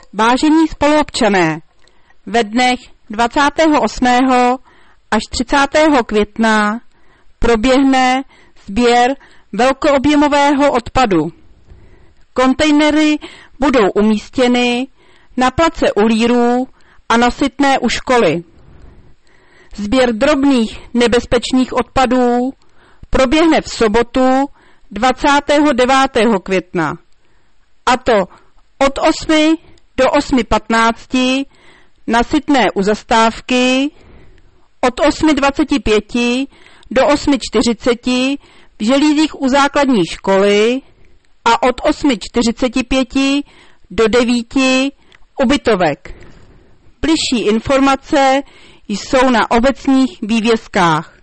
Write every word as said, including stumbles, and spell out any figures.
Vážení spoluobčané, ve dnech dvacátého osmého až třicátého května proběhne sběr velkoobjemového odpadu. Kontejnery budou umístěny na place u Lírů a na Sytné u školy. Sběr drobných nebezpečných odpadů proběhne v sobotu dvacátého devátého května, a to od osmi do osmi patnácti na Sytné u zastávky, od osmi dvacet pět do osmi čtyřicet v Želízích u základní školy a od osmi čtyřicet pět do devíti u Bytovek. Bližší informace jsou na obecních vývězkách.